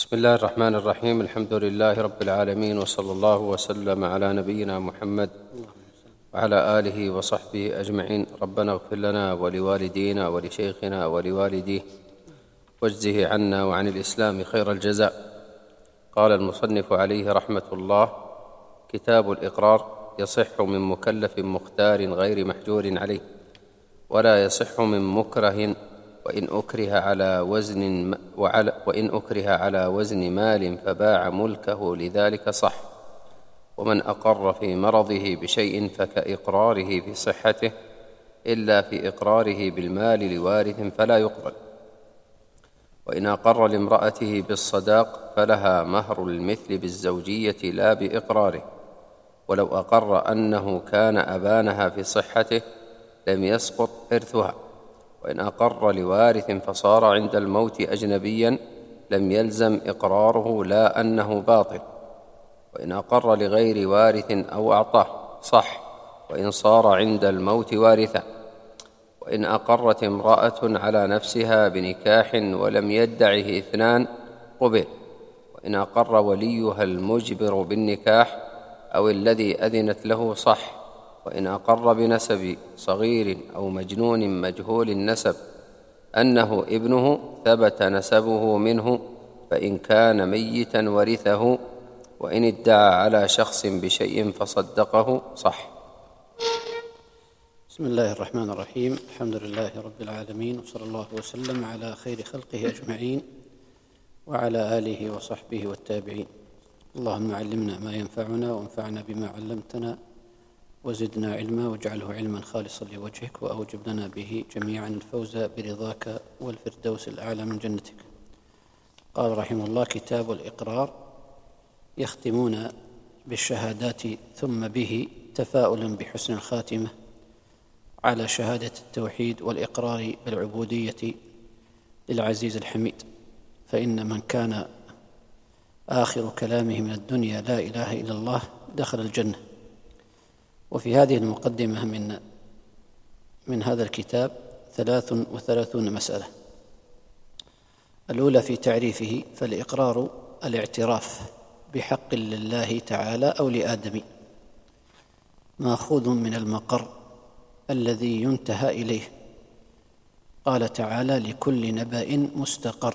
بسم الله الرحمن الرحيم. الحمد لله رب العالمين، وصلى الله وسلم على نبينا محمد وعلى آله وصحبه أجمعين. ربنا اغفر لنا ولوالدينا ولشيخنا ولوالديه واجزه عنا وعن الإسلام خير الجزاء. قال المصنف عليه رحمة الله: كتاب الإقرار يصح من مكلف مختار غير محجور عليه، ولا يصح من مكره، وإن أكره على وزن مال فباع ملكه لذلك صح. ومن أقر في مرضه بشيء فكإقراره في صحته، إلا في إقراره بالمال لوارث فلا يقبل. وإن أقر لامرأته بالصداق فلها مهر المثل بالزوجية لا بإقراره، ولو أقر أنه كان أبانها في صحته لم يسقط إرثها. وإن أقر لوارث فصار عند الموت أجنبيا لم يلزم إقراره، لا أنه باطل. وإن أقر لغير وارث أو أعطاه صح، وإن صار عند الموت وارثا. وإن أقرت امرأة على نفسها بنكاح ولم يدعه اثنان قبل. وإن أقر وليها المجبر بالنكاح أو الذي أذنت له صح. وإن أقر بنسب صغير أو مجنون مجهول النسب أنه ابنه ثبت نسبه منه، فإن كان ميتا ورثه. وإن ادعى على شخص بشيء فصدقه صح. بسم الله الرحمن الرحيم. الحمد لله رب العالمين، وصلى الله وسلم على خير خلقه أجمعين وعلى آله وصحبه والتابعين. اللهم علمنا ما ينفعنا، وانفعنا بما علمتنا، وزدنا علما، واجعله علما خالصا لوجهك، وأوجب لنا به جميعا الفوز برضاك والفردوس الأعلى من جنتك. قال رحمه الله: كتاب الإقرار يختمون بالشهادات ثم به تفاؤلا بحسن الخاتمة على شهادة التوحيد والإقرار بالعبودية للعزيز الحميد، فإن من كان آخر كلامه من الدنيا لا إله إلا الله دخل الجنة. وفي هذه المقدمة من هذا الكتاب 33 مسألة. الأولى في تعريفه: فالإقرار الاعتراف بحق لله تعالى أو لآدم، مأخوذ من المقر الذي ينتهى إليه. قال تعالى: لكل نبأ مستقر.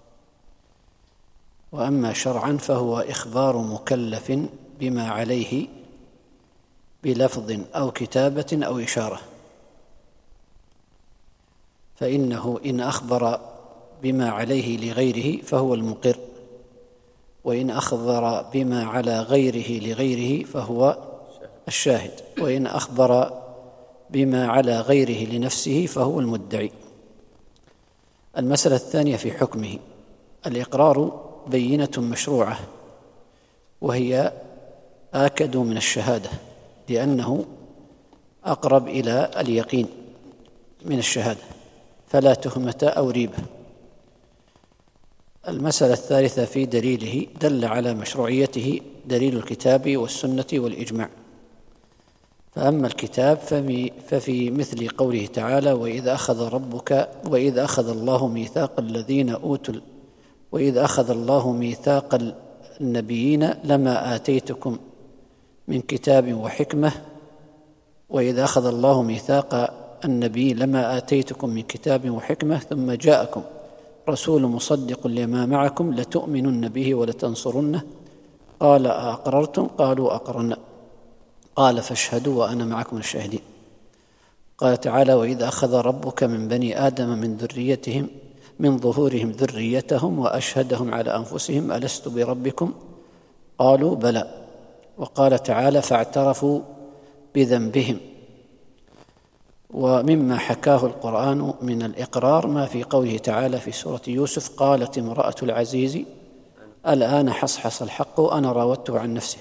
وأما شرعا فهو إخبار مكلف بما عليه بلفظ أو كتابة أو إشارة، فإنه إن أخبر بما عليه لغيره فهو المقر، وإن أخبر بما على غيره لغيره فهو الشاهد، وإن أخبر بما على غيره لنفسه فهو المدعي. المسألة الثانية في حكمه: الإقرار بينة مشروعة، وهي آكد من الشهادة، لأنه أقرب إلى اليقين من الشهادة، فلا تهمة أو ريبة. المسألة الثالثة في دليله: دل على مشروعيته دليل الكتاب والسنة والإجماع. فأما الكتاب ففي مثل قوله تعالى: وإذ أخذ الله ميثاق النبيين لما آتيتكم من كتاب وحكمة، وإذا أخذ الله ميثاق النبي لما آتيتكم من كتاب وحكمة ثم جاءكم رسول مصدق لما معكم لتؤمنن به ولتنصرنه، قال أأقررتم؟ قالوا أقررنا، قال فاشهدوا وأنا معكم من الشاهدين. قال تعالى: وإذا أخذ ربك من بني آدم من ظهورهم ذريتهم وأشهدهم على أنفسهم ألست بربكم؟ قالوا بلى. وقال تعالى: فاعترفوا بذنبهم. ومما حكاه القرآن من الإقرار ما في قوله تعالى في سورة يوسف: قالت امرأة العزيز الآن حصحص الحق أنا راودته عن نفسه.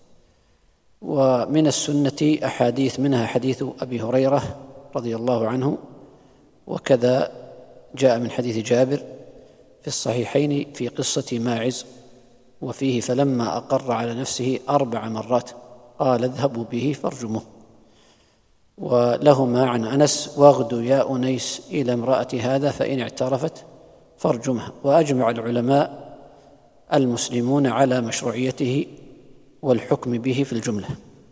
ومن السنة أحاديث، منها حديث أبي هريرة رضي الله عنه، وكذا جاء من حديث جابر في الصحيحين في قصة ماعز، وفيه: فلما أقر على نفسه 4 مرات قال اذهبوا به فارجموه. ولهما عن أنس: واغدوا يا أنيس إلى امرأة هذا فإن اعترفت فارجمها. وأجمع العلماء المسلمون على مشروعيته والحكم به في الجملة.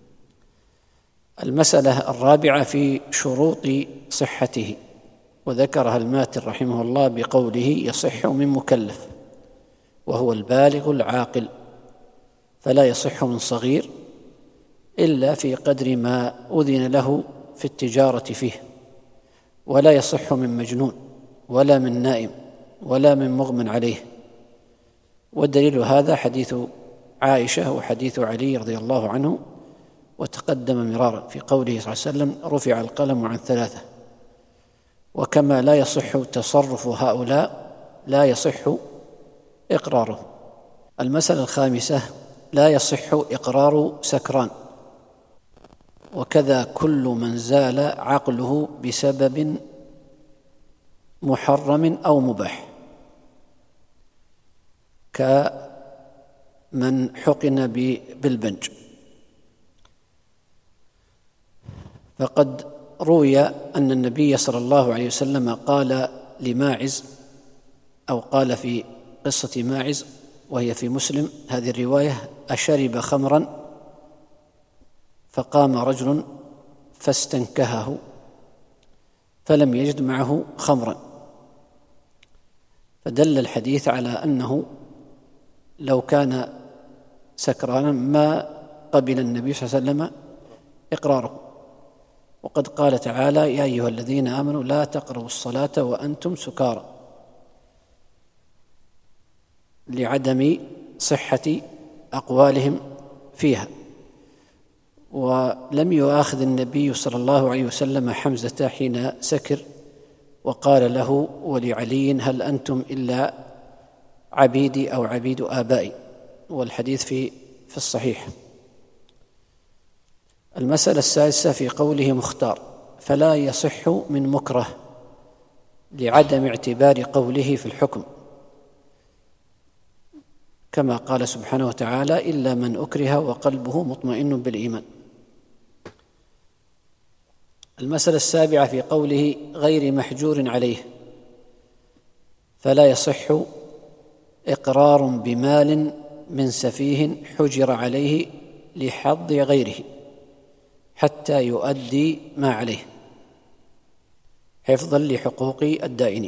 المسألة الرابعة في شروط صحته، وذكرها الماتر رحمه الله بقوله: يصح من مكلف، وهو البالغ العاقل، فلا يصح من صغير إلا في قدر ما أذن له في التجارة فيه، ولا يصح من مجنون ولا من نائم ولا من مغمى عليه. والدليل هذا حديث عائشة وحديث علي رضي الله عنه، وتقدم مرارا في قوله صلى الله عليه وسلم: رفع القلم عن 3. وكما لا يصح تصرف هؤلاء لا يصح إقراره. المسألة الخامسة: لا يصح إقرار سكران، وكذا كل من زال عقله بسبب محرم أو مباح، كمن حقن بالبنج. فقد روي أن النبي صلى الله عليه وسلم قال لماعز، أو قال في قصة ماعز وهي في مسلم هذه الرواية: أشرب خمرا فقام رجل فاستنكهه فلم يجد معه خمرا. فدل الحديث على أنه لو كان سكرانا ما قبل النبي صلى الله عليه وسلم إقراره. وقد قال تعالى: يا أيها الذين آمنوا لا تقربوا الصلاة وأنتم سكارى، لعدم صحة أقوالهم فيها. ولم يؤاخذ النبي صلى الله عليه وسلم حمزة حين سكر وقال له ولعلي: هل أنتم إلا عبيدي أو عبيد آبائي، والحديث في الصحيح. المسألة السادسة في قوله مختار، فلا يصح من مكره لعدم اعتبار قوله في الحكم، كما قال سبحانه وتعالى: إلا من أكره وقلبه مطمئن بالإيمان. المسألة السابعة في قوله غير محجور عليه، فلا يصح إقرار بمال من سفيه حجر عليه لحظ غيره حتى يؤدي ما عليه حفظا لحقوق الدائنين.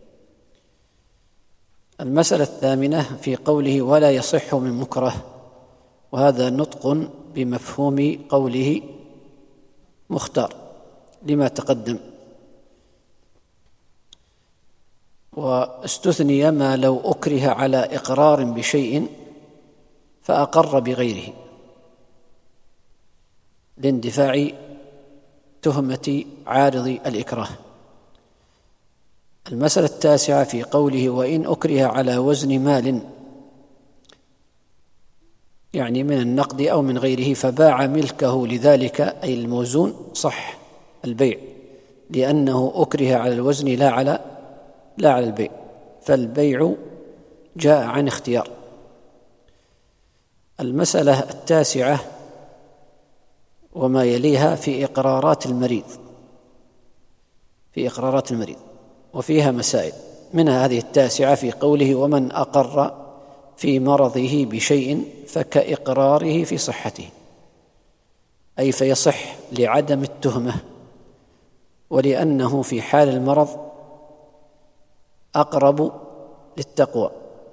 المسألة الثامنة في قوله ولا يصح من مكره، وهذا نطق بمفهوم قوله مختار لما تقدم. واستثني ما لو أكره على إقرار بشيء فأقر بغيره لاندفاع تهمة عارض الإكراه. المسألة التاسعة في قوله وإن أكره على وزن مال، يعني من النقد أو من غيره، فباع ملكه لذلك أي الموزون، صح البيع، لأنه أكره على الوزن لا على البيع، فالبيع جاء عن اختيار. المسألة التاسعة وما يليها في إقرارات المريض، وفيها مسائل، منها هذه التاسعة في قوله ومن أقر في مرضه بشيء فكإقراره في صحته، أي فيصح لعدم التهمة ولأنه في حال المرض أقرب للتقوى.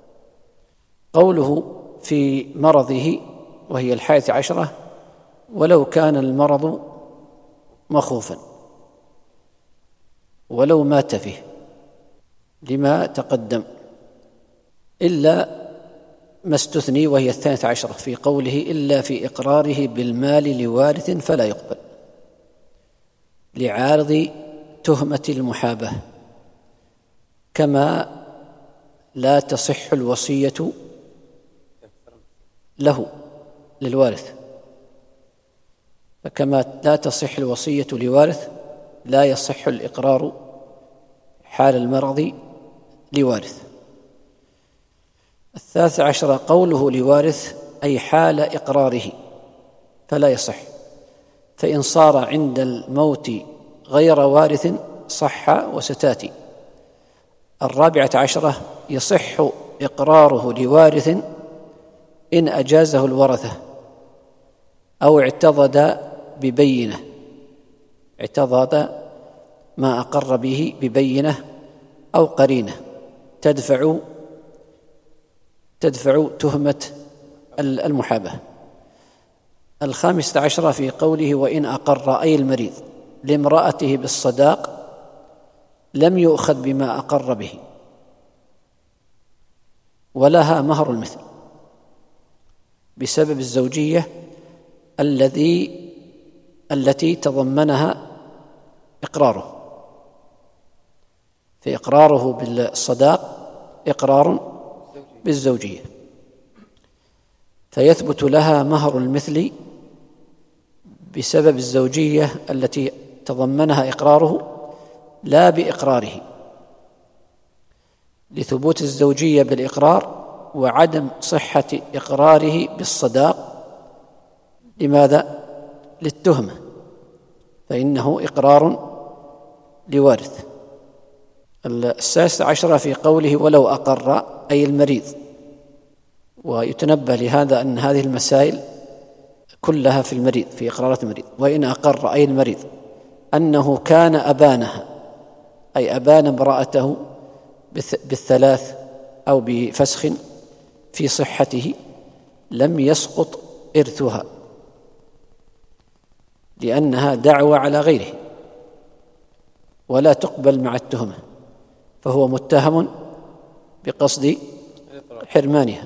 قوله في مرضه وهي 11 ولو كان المرض مخوفا ولو مات فيه لما تقدم، إلا ما استثني وهي 12 في قوله إلا في إقراره بالمال لوارث فلا يقبل لعارض تهمة المحاباة، كما لا تصح الوصية للوارث، فكما لا تصح الوصية لوارث لا يصح الإقرار حال المرض لوارث. 13 قوله لوارث أي حال إقراره فلا يصح، فإن صار عند الموت غير وارث صح وستاتي. 14 يصح إقراره لوارث إن أجازه الورثة أو اعتضد ببينة، اعتضد ما أقر به ببينة أو قرينة تدفع تهمة المحاباة. 15 في قوله وإن أقر أي المريض لامرأته بالصداق لم يؤخذ بما أقر به ولها مهر المثل بسبب الزوجية التي تضمنها إقراره، فإقراره بالصداق إقرار بالزوجية، فيثبت لها مهر المثل بسبب الزوجية التي تضمنها إقراره لا بإقراره، لثبوت الزوجية بالإقرار وعدم صحة إقراره بالصداق. لماذا؟ للتهمة، فإنه إقرار لوارث. 16 في قوله ولو أقر أي المريض، ويتنبه لهذا أن هذه المسائل كلها في المريض، في إقرارات المريض. وإن أقر أي المريض أنه كان أبانها، أي أبان امرأته بالثلاث أو بفسخ في صحته، لم يسقط إرثها لأنها دعوى على غيره ولا تقبل مع التهمة، فهو متهم بقصد حرمانها،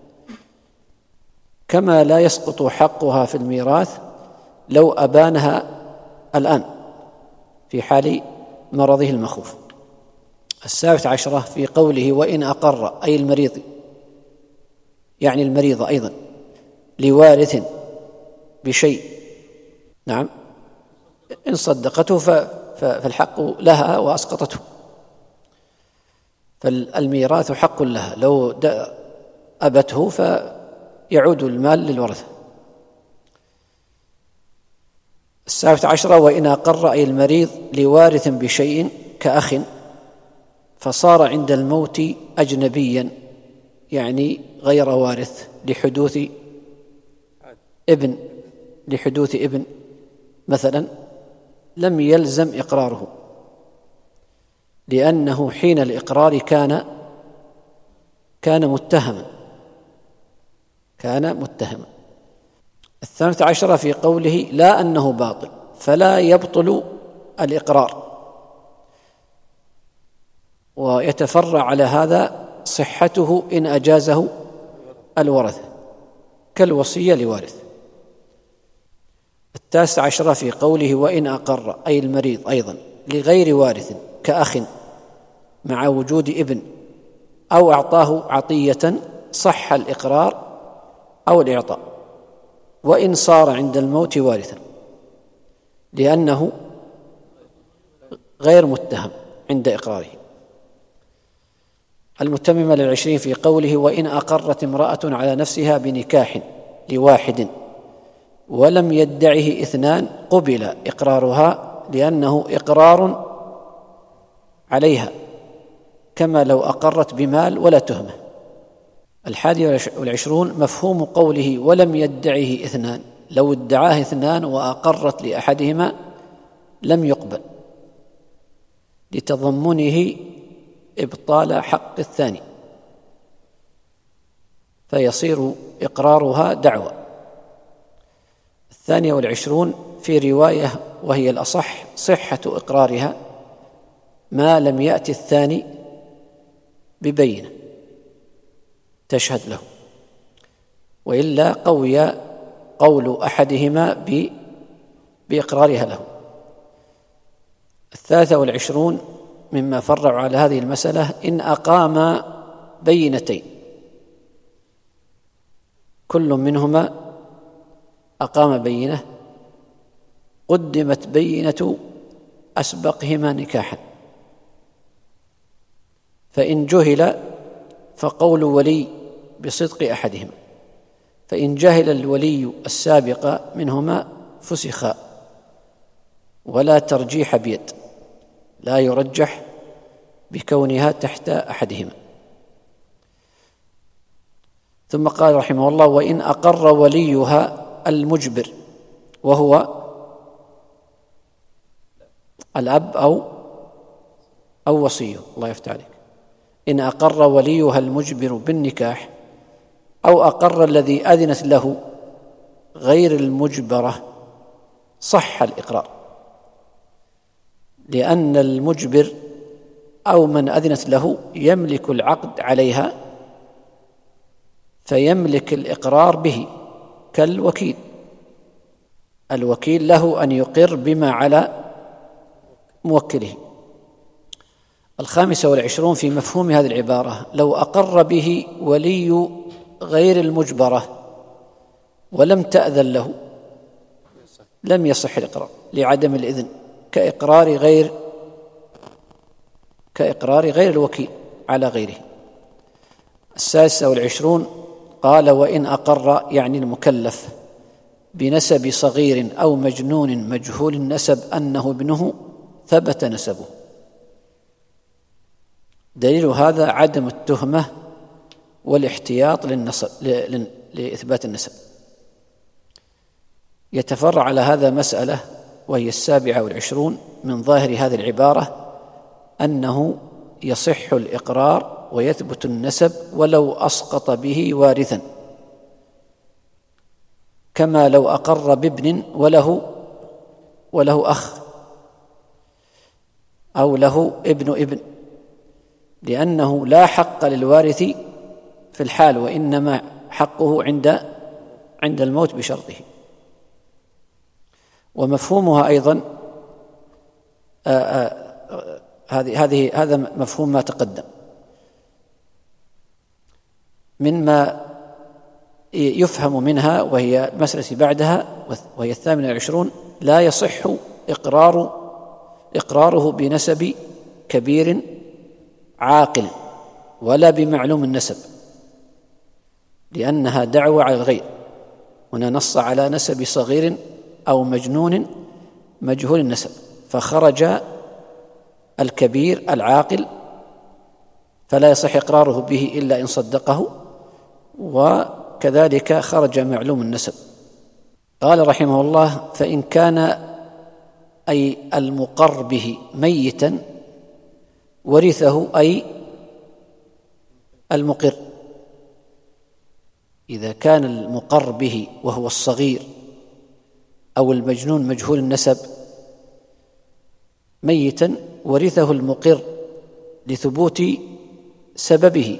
كما لا يسقط حقها في الميراث لو أبانها الآن في حال مرضه المخوف. 17 في قوله وإن أقر أي المريض، يعني المريض أيضا، لوارث بشيء، نعم، إن صدقته فالحق لها وأسقطته، فالميراث حق لها، لو أبته فيعود المال للورثة. 19 وإن أقر أي المريض لوارث بشيء كأخ فصار عند الموت أجنبيا، يعني غير وارث لحدوث ابن مثلا، لم يلزم إقراره، لأنه حين الإقرار كان متهما. 18 في قوله لا أنه باطل، فلا يبطل الإقرار، ويتفرع على هذا صحته إن أجازه الورثة كالوصية لوارث. 19 في قوله وإن أقر أي المريض أيضا لغير وارث كأخ مع وجود ابن أو أعطاه عطية صح الإقرار أو الإعطاء، وإن صار عند الموت وارثا، لأنه غير متهم عند إقراره. المتممة 20 في قوله وإن أقرت امرأة على نفسها بنكاح لواحد ولم يدعه اثنان قبل إقرارها، لأنه إقرار عليها كما لو أقرت بمال ولا تهمة. 21 مفهوم قوله ولم يدعه اثنان، لو ادعاه اثنان وأقرت لأحدهما لم يقبل، لتضمنه إبطال حق الثاني، فيصير إقرارها دعوى. 22 في رواية وهي الأصح صحة إقرارها ما لم يأتي الثاني ببينة تشهد له، وإلا قوي قول أحدهما بإقرارها له. 23 مما فرع على هذه المسألة إن أقام بينتين، كل منهما أقام بينة قدمت بينة أسبقهما نكاحا، فإن جهل فقول ولي بصدق أحدهما، فإن جهل الولي السابق منهما فسخا، ولا ترجيح بيد، لا يرجح بكونها تحت أحدهما. ثم قال رحمه الله: وإن أقر وليها المجبر وهو الأب أو وصيه. الله يفتح عليك. إن أقر وليها المجبر بالنكاح أو أقر الذي أذنت له غير المجبرة صح الإقرار، لأن المجبر أو من أذنت له يملك العقد عليها فيملك الإقرار به، كالوكيل. الوكيل له أن يقر بما على موكله. 25 في مفهوم هذه العبارة: لو أقر به ولي غير المجبرة ولم تأذن له لم يصح الإقرار لعدم الإذن، كإقرار غير الوكيل على غيره. 26 قال: وإن أقر يعني المكلف بنسب صغير أو مجنون مجهول النسب أنه ابنه ثبت نسبه. دليل هذا عدم التهمة والاحتياط لإثبات النسب. يتفرع على هذا مسألة وهي 27 من ظاهر هذه العبارة، أنه يصح الإقرار ويثبت النسب ولو أسقط به وارثا، كما لو أقر بابن وله أخ أو له ابن، لأنه لا حق للوارث في الحال، وإنما حقه عند الموت بشرطه. ومفهومها أيضا هذا مفهوم ما تقدم. مما يفهم منها وهي المسألة بعدها وهي 28: لا يصح إقراره بنسب كبير عاقل ولا بمعلوم النسب، لأنها دعوة على الغير. هنا نص على نسب صغير أو مجنون مجهول النسب، فخرج الكبير العاقل فلا يصح إقراره به إلا إن صدقه، وكذلك خرج معلوم النسب. قال رحمه الله: فإن كان أي المقر به ميتا ورثه أي المقر. إذا كان المقر به وهو الصغير أو المجنون مجهول النسب ميتا ورثه المقر لثبوت سببه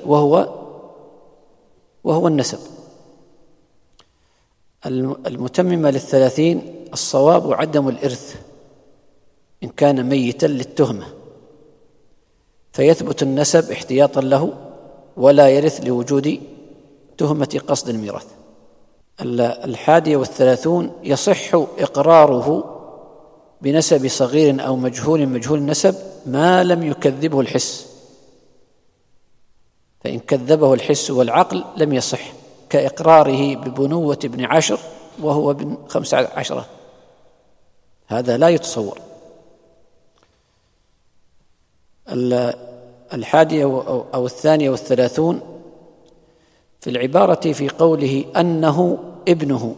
وهو النسب. المتممة 30: الصواب عدم الإرث إن كان ميتا للتهمة، فيثبت النسب احتياطا له ولا يرث لوجود تهمة قصد الميراث. 31: يصح إقراره بنسب صغير أو مجهول النسب ما لم يكذبه الحس، فإن كذبه الحس والعقل لم يصح، كإقراره ببنوة ابن 10 وهو ابن 15، هذا لا يتصور. 32: في العبارة في قوله أنه ابنه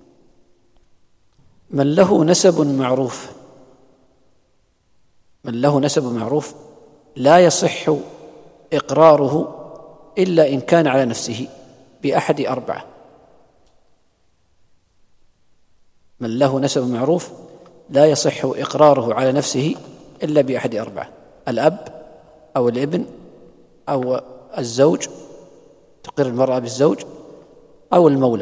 من له نسب معروف لا يصح إقراره إلا إن كان على نفسه بأحد 4. من له نسب معروف لا يصح إقراره على نفسه إلا بأحد 4: الأب أو الابن أو الزوج، تقر المرأة بالزوج، أو المولى.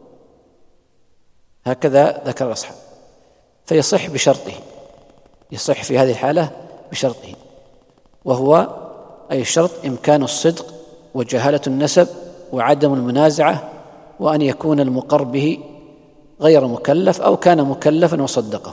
هكذا ذكر الأصحاب. فيصح بشرطه، يصح في هذه الحالة بشرطه، وهو أي الشرط إمكان الصدق وجهالة النسب وعدم المنازعة، وأن يكون المقر به غير مكلف أو كان مكلفا وصدقه.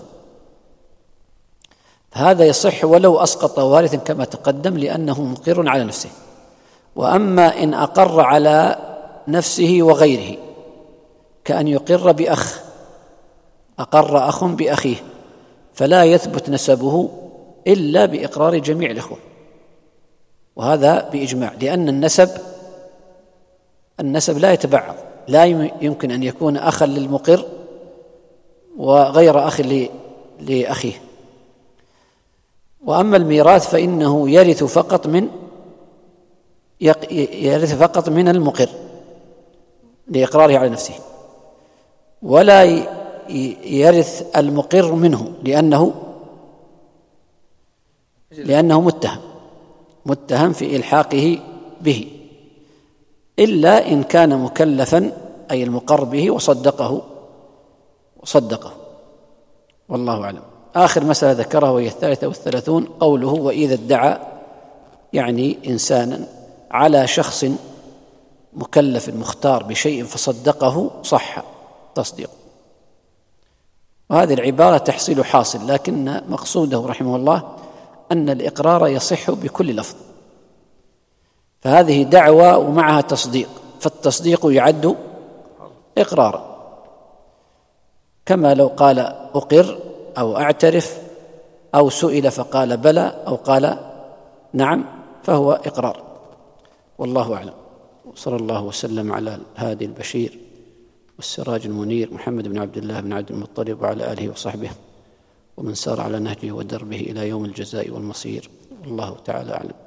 هذا يصح ولو أسقط وارثا كما تقدم، لأنه مقر على نفسه. وأما إن أقر على نفسه وغيره، كأن يقر بأخ، أقر أخ بأخيه، فلا يثبت نسبه إلا بإقرار جميع الإخوة، وهذا بإجماع، لأن النسب النسب لا يتبعض، لا يمكن أن يكون أخا للمقر وغير أخ لأخيه. وأما الميراث فإنه يرث فقط من المقر لإقراره على نفسه، ولا يرث المقر منه لأنه متهم في إلحاقه به، إلا إن كان مكلفا أي المقر به وصدقه، والله أعلم. آخر مسألة ذكرها وهي 33 قوله وإذا ادعى، يعني إنسانا على شخص مكلف مختار بشيء فصدقه صح تصديقه. وهذه العبارة تحصيل حاصل، لكن مقصوده رحمه الله أن الإقرار يصح بكل لفظ، فهذه دعوة ومعها تصديق، فالتصديق يعد إقرارا، كما لو قال أقر أو أعترف أو سئل فقال بلى أو قال نعم فهو إقرار، والله أعلم. وصلى الله وسلم على الهادي البشير والسراج المنير محمد بن عبد الله بن عبد المطلب وعلى آله وصحبه ومن سار على نهجه ودربه إلى يوم الجزاء والمصير، والله تعالى أعلم.